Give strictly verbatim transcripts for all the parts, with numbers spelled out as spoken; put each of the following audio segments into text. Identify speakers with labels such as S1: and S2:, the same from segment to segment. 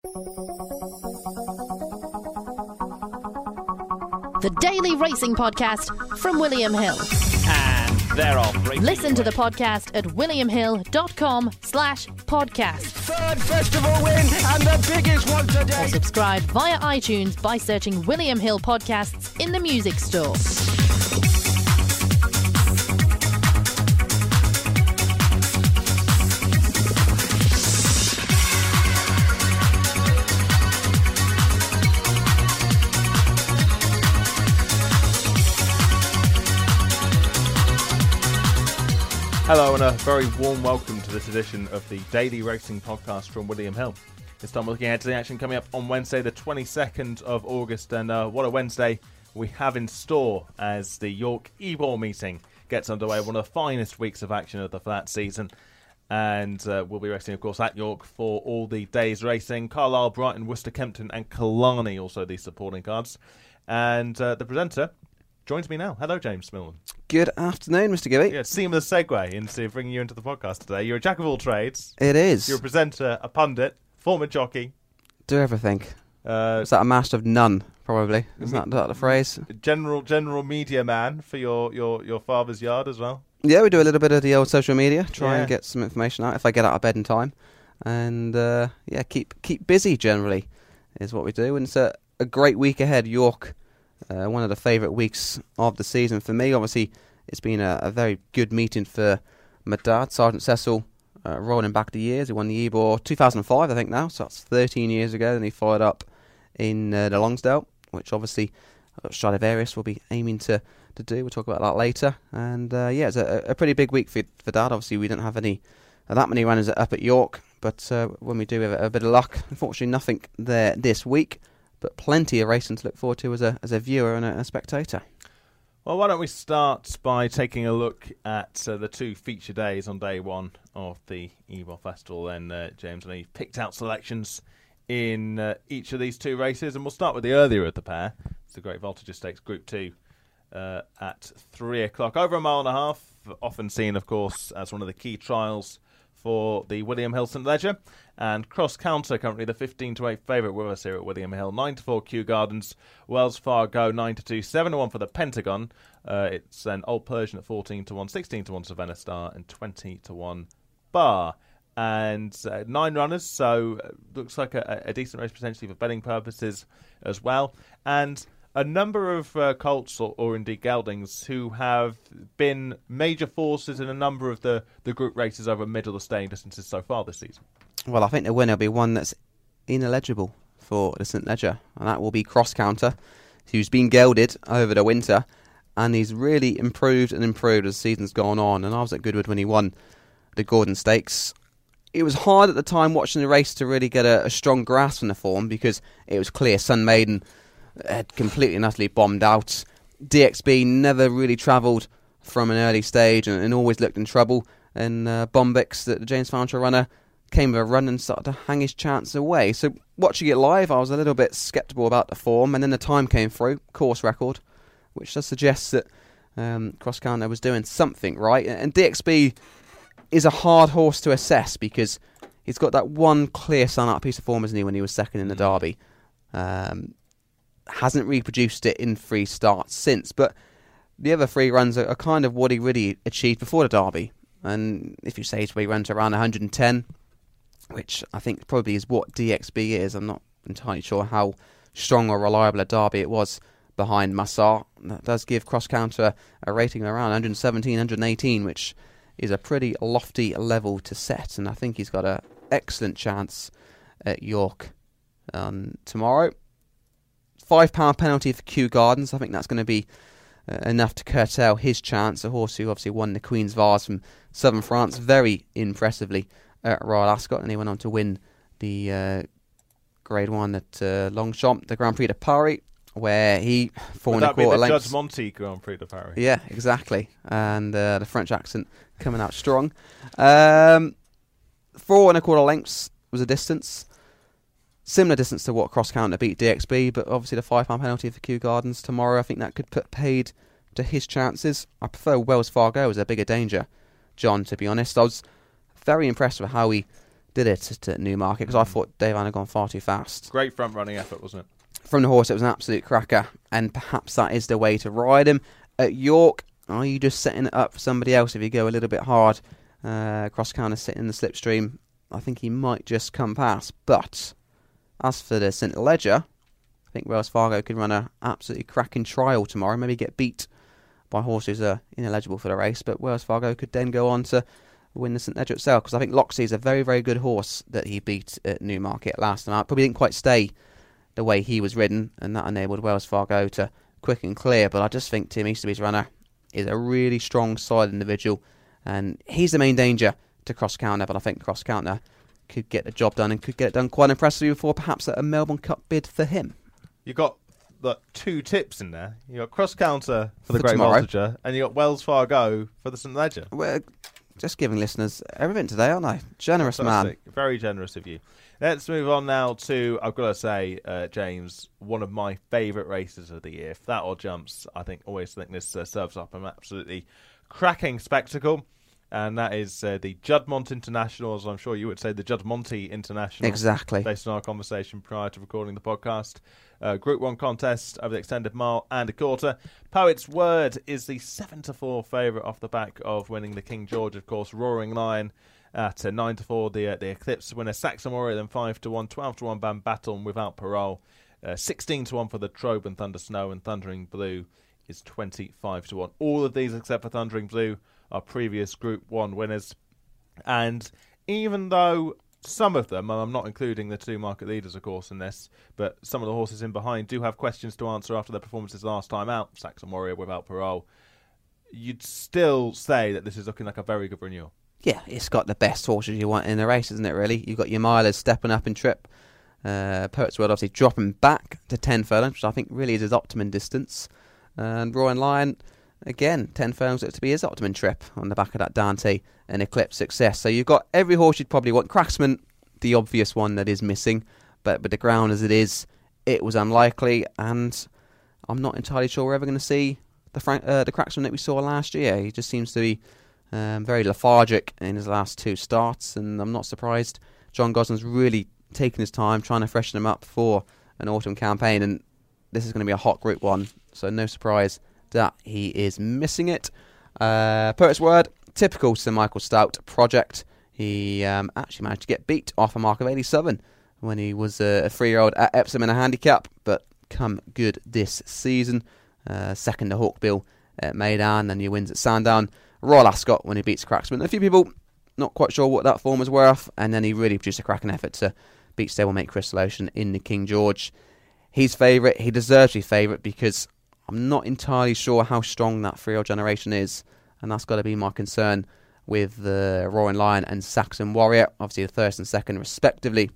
S1: The Daily Racing Podcast from William Hill.
S2: And they're off.
S1: Listen to the podcast at williamhill.com slash podcast.
S2: Third festival win and the biggest one today.
S1: Or subscribe via iTunes by searching William Hill Podcasts in the music store.
S3: Hello and a very warm welcome to this edition of the Daily Racing Podcast from William Hill. This time we're looking ahead to the action coming up on Wednesday the twenty-second of August, and uh, what a Wednesday we have in store as the York Ebor meeting gets underway, one of the finest weeks of action of the flat season. And uh, we'll be racing, of course, at York for all the days racing. Carlisle, Brighton, Worcester, Kempton and Killarney also the supporting cards. And uh, the presenter joins me now. Hello, James Millen.
S4: Good afternoon, Mister Gibby.
S3: Yeah, seamless segue into bringing you into the podcast today. You're a jack of all trades.
S4: It is.
S3: You're a presenter, a pundit, former jockey.
S4: Do everything.
S3: Uh,
S4: is that a master of none, probably? Is that, that the phrase?
S3: General general media man for your, your, your father's yard as well?
S4: Yeah, we do a little bit of the old social media, try
S3: yeah.
S4: and get some information out if I get out of bed in time. And, uh, yeah, keep keep busy, generally, is what we do. And it's a, a great week ahead. York, uh, one of the favourite weeks of the season for me. Obviously, it's been a, a very good meeting for my dad, Sergeant Cecil, uh, rolling back the years. He won the Ebor two thousand five, I think now, so that's thirteen years ago. Then he followed up in uh, the Longsdale, which obviously uh, Stradivarius will be aiming to, to do. We'll talk about that later. And uh, yeah, it's a, a pretty big week for, for Dad. Obviously, we don't have any uh, that many runners up at York, but uh, when we do have a, a bit of luck, unfortunately nothing there this week, but plenty of racing to look forward to as a as a viewer and a, a spectator.
S3: Well, why don't we start by taking a look at uh, the two feature days on day one of the Ebor Festival then, uh, James. I know you've picked out selections in uh, each of these two races, and we'll start with the earlier of the pair. It's the Great Voltage Stakes Group two uh, at three o'clock. Over a mile and a half, often seen, of course, as one of the key trials for the William Hill St Ledger. And Cross Counter, currently the fifteen to eight favourite with us here at William Hill. nine to four Kew Gardens, Wells Fargo nine to two, seven to one for the Pentagon. Uh, it's then Old Persian at fourteen to one, sixteen to one Savannah Star and twenty to one Bar. And uh, nine runners, so uh, looks like a, a decent race potentially for betting purposes as well. And a number of uh, colts or, or indeed geldings who have been major forces in a number of the, the group races over middle of staying distances so far this season.
S4: Well, I think the winner will be one that's ineligible for the St Ledger, and that will be Cross Counter, who's been gelded over the winter, and he's really improved and improved as the season's gone on. And I was at Goodwood when he won the Gordon Stakes. It was hard at the time watching the race to really get a, a strong grasp on the form, because it was clear Sun Maiden had completely and utterly bombed out. D X B never really travelled from an early stage and, and always looked in trouble. And uh, Bombix, the, the James Farnshaw runner, came with a run and started to hang his chance away. So watching it live, I was a little bit sceptical about the form, and then the time came through, course record, which does suggest that um, Cross Counter was doing something right. And D X B is a hard horse to assess, because he's got that one clear standout piece of form, isn't he, when he was second in the Derby. Um, hasn't reproduced it in three starts since, but the other three runs are, are kind of what he really achieved before the Derby. And if you say he runs around one hundred ten, which I think probably is what D X B is, I'm not entirely sure how strong or reliable a Derby it was behind Massart. That does give Cross Counter a rating of around one seventeen, one eighteen, which is a pretty lofty level to set, and I think he's got an excellent chance at York um, tomorrow. Five pound penalty for Kew Gardens. I think that's going to be uh, enough to curtail his chance. A horse who obviously won the Queen's Vase from Southern France very impressively at Royal Ascot, and he went on to win the uh, Grade One at uh, Longchamp, the Grand Prix de Paris, where he four
S3: Would
S4: and a
S3: that be
S4: quarter
S3: the
S4: lengths.
S3: Judge Monty Grand Prix de Paris?
S4: Yeah, exactly, and uh, the French accent coming out strong. Um, four and a quarter lengths was a distance. Similar distance to what Cross Counter beat D X B, but obviously the five pound penalty for Kew Gardens tomorrow, I think that could put paid to his chances. I prefer Wells Fargo as a bigger danger, John, to be honest. I was very impressed with how he did it at Newmarket, because I thought Dave Anna had gone far too fast.
S3: Great front running effort, wasn't it?
S4: From the horse, it was an absolute cracker, and perhaps that is the way to ride him. At York, are you just setting it up for somebody else if you go a little bit hard? Uh, cross counter sitting in the slipstream, I think he might just come past. But as for the Saint Ledger, I think Wells Fargo could run a absolutely cracking trial tomorrow, maybe get beat by horses uh, ineligible for the race, but Wells Fargo could then go on to win the Saint Ledger itself, because I think Loxley is a very, very good horse that he beat at Newmarket last time out. Probably didn't quite stay the way he was ridden, and that enabled Wells Fargo to quick and clear. But I just think Tim Easterby's runner is a really strong side individual, and he's the main danger to Cross Counter. But I think Cross Counter could get the job done, and could get it done quite impressively before perhaps a Melbourne Cup bid for him.
S3: You got the two tips in there. You got Cross Counter for the
S4: For
S3: Great
S4: tomorrow.
S3: Voltager, and you got Wells Fargo for the Saint Ledger.
S4: We're just giving listeners everything today, aren't I? Generous man.
S3: Fantastic. Very generous of you. Let's move on now to, I've got to say, uh, James, one of my favourite races of the year. If that or jumps, I think always think this uh, serves up an absolutely cracking spectacle. And that is uh, the Juddmonte International, as I'm sure you would say, the Juddmonte International.
S4: Exactly.
S3: Based on our conversation prior to recording the podcast. Uh, Group one contest over the extended mile and a quarter. Poet's Word is the seven to four favourite off the back of winning the King George, of course. Roaring Lion at uh, nine to four. The uh, the Eclipse winner, Saxon Warrior, then five to one. twelve to one, Bambatton Without Parole. Uh, sixteen to one for the Trobe and Thunder Snow, and Thundering Blue is twenty-five to one. All of these, except for Thundering Blue, are previous Group one winners. And even though some of them, and I'm not including the two market leaders, of course, in this, but some of the horses in behind do have questions to answer after their performances last time out, Saxon Warrior, Without Parole, you'd still say that this is looking like a very good renewal.
S4: Yeah, it's got the best horses you want in the race, isn't it, really? You've got your milers stepping up in trip. Uh, Poet's Word obviously dropping back to ten furlongs, which I think really is his optimum distance. And Roaring Lion, again, ten furlongs looks to be his optimum trip on the back of that Dante and Eclipse success. So you've got every horse you'd probably want. Cracksman, the obvious one that is missing, but with the ground as it is, it was unlikely, and I'm not entirely sure we're ever going to see the Frank, uh, the Cracksman that we saw last year. He just seems to be um, very lethargic in his last two starts, and I'm not surprised John Goslin's really taking his time trying to freshen him up for an autumn campaign, and this is going to be a hot Group one, so no surprise that he is missing it. Uh, Poet's Word, typical Sir Michael Stout project. He um, actually managed to get beat off a mark of eighty-seven when he was uh, a three-year-old at Epsom in a handicap, but come good this season. Uh, second to Hawkbill at Meydan, then he wins at Sandown. Royal Ascot when he beats Cracksman. A few people not quite sure what that form was worth, and then he really produced a cracking effort to beat stablemate Crystal Ocean in the King George. He's favourite. He deserves to be favourite because I'm not entirely sure how strong that three-year-old generation is, and that's got to be my concern with the Roaring Lion and Saxon Warrior, obviously the first and second respectively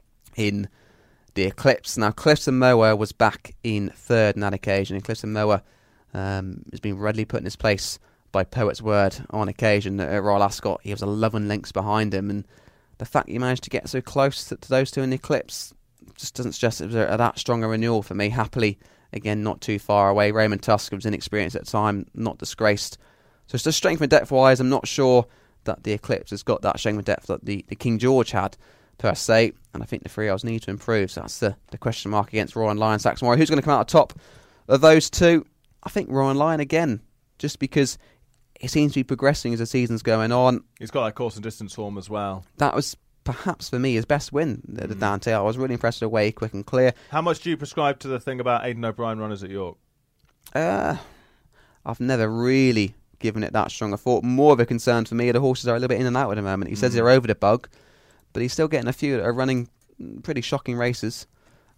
S4: in the Eclipse. Now, Clifton Mower was back in third on that occasion, and Clifton Mower um, has been readily put in his place by Poet's Word on occasion at Royal Ascot. He was eleven lengths behind him, and the fact you managed to get so close to, to those two in the Eclipse just doesn't suggest it was a, a that strong a renewal for me. Happily, again, not too far away. Raymond Tusk was inexperienced at the time, not disgraced. So it's just strength and depth wise, I'm not sure that the Eclipse has got that strength and depth that the, the King George had, per se, and I think the three-year-olds need to improve. So that's the, the question mark against Roaring Lion, Saxon Warrior. Who's going to come out on top of those two? I think Roaring Lion again, just because he seems to be progressing as the season's going on.
S3: He's got that course and distance form as well.
S4: That was perhaps for me his best win, the, the mm. Dante. I was really impressed with the way quick and clear.
S3: How much do you prescribe to the thing about Aidan O'Brien runners at York?
S4: Uh, I've never really given it that strong a thought. More of a concern for me, the horses are a little bit in and out at the moment. He mm. says they're over the bug, but he's still getting a few that are running pretty shocking races.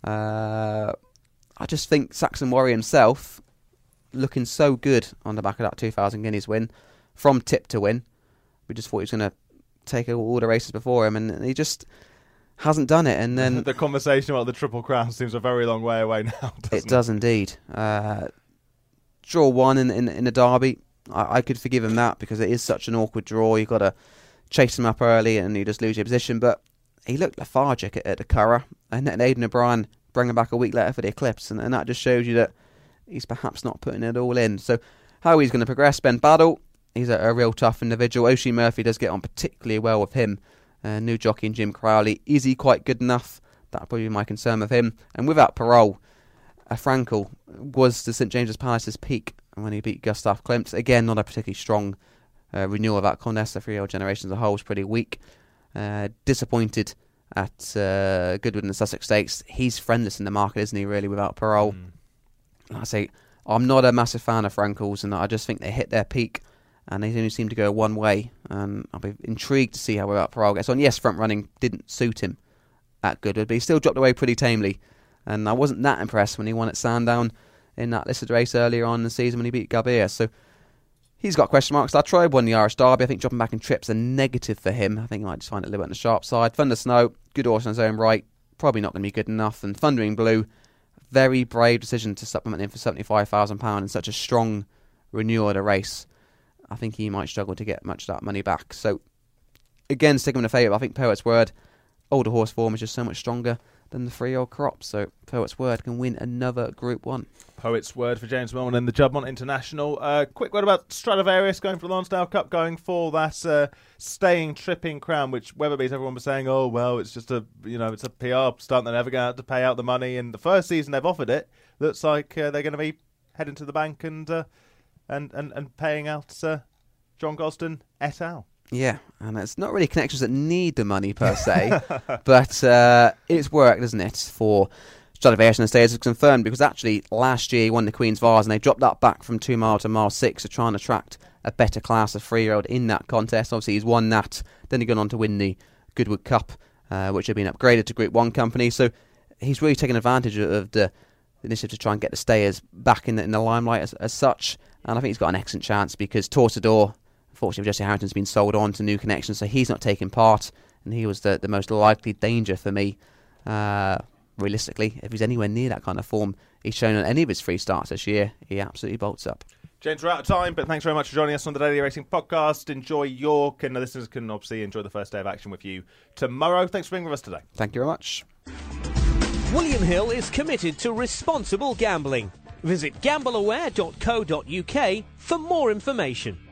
S4: Uh, I just think Saxon Warrior himself, looking so good on the back of that two thousand guineas win, from tip to win. We just thought he was going to take all the races before him, and he just hasn't done it. And then
S3: the conversation about the Triple Crown seems a very long way away now, doesn't it?
S4: It does indeed. Uh, draw one in, in, in the Derby. I, I could forgive him that because it is such an awkward draw. You've got to chase him up early and you just lose your position. But he looked lethargic at, at the Curragh, and then Aidan O'Brien bring him back a week later for the Eclipse, and, and that just shows you that he's perhaps not putting it all in. So how he's going to progress, Ben Battle, he's a, a real tough individual. Oisin Murphy does get on particularly well with him Uh, new jockey in Jim Crowley. Is he quite good enough? That'll probably be my concern with him. And without Parole, uh, Frankel was the St James's Palace's peak when he beat Gustav Klimt. Again, not a particularly strong uh, renewal of that contest. The three-year-old generation as a whole was pretty weak. Uh, disappointed at uh, Goodwood and the Sussex Stakes. He's friendless in the market, isn't he, really, without Parole? Mm. Like I say, I'm not a massive fan of Frankel's, and I just think they hit their peak, and they only seem to go one way. Um, I'll be intrigued to see how Without Parole gets on. Yes, front running didn't suit him at Goodwood, but he still dropped away pretty tamely, and I wasn't that impressed when he won at Sandown in that listed race earlier on in the season when he beat Gabir. So he's got question marks. I tried won the Irish Derby. I think dropping back in trips a negative for him. I think he might just find it a little bit on the sharp side. Thunder Snow, good horse in his own right, probably not going to be good enough. And Thundering Blue, very brave decision to supplement him for seventy-five thousand pounds in such a strong renewal of the race. I think he might struggle to get much of that money back. So, again, sticking with the favourite, I think Poet's Word, older horse form is just so much stronger than the three-year-old crop. So, Poet's Word can win another Group one.
S3: Poet's Word for James Millman and the Juddmonte International. Uh, quick word about Stradivarius going for the Lonsdale Cup, going for that uh, staying tripping crown, which Weatherby's everyone was saying, oh, well, it's just a, you know, it's a P R stunt. They're never going to have to pay out the money. And the first season they've offered it, looks like uh, they're going to be heading to the bank and uh, and, and, and paying out uh, John Gosden et al.
S4: Yeah, and it's not really connections that need the money per se, but uh, it's worked, isn't it, for Stradivarius and the Stayers is confirmed, because actually last year he won the Queen's Vase and they dropped that back from two mile to mile six to try and attract a better class of three-year-old in that contest. Obviously he's won that, then he's gone on to win the Goodwood Cup, uh, which had been upgraded to Group one company, so he's really taken advantage of the initiative to try and get the Stayers back in the, in the limelight as, as such, and I think he's got an excellent chance because Tortador, unfortunately Jesse Harrington's been sold on to New Connections, so he's not taking part, and he was the, the most likely danger for me. Uh, realistically, if he's anywhere near that kind of form he's shown on any of his three starts this year, he absolutely bolts up.
S3: James, we're out of time, but thanks very much for joining us on the Daily Racing Podcast. Enjoy York, and the listeners can obviously enjoy the first day of action with you tomorrow. Thanks for being with us today.
S4: Thank you very much.
S5: William Hill is committed to responsible gambling. Visit gamble aware dot co dot uk for more information.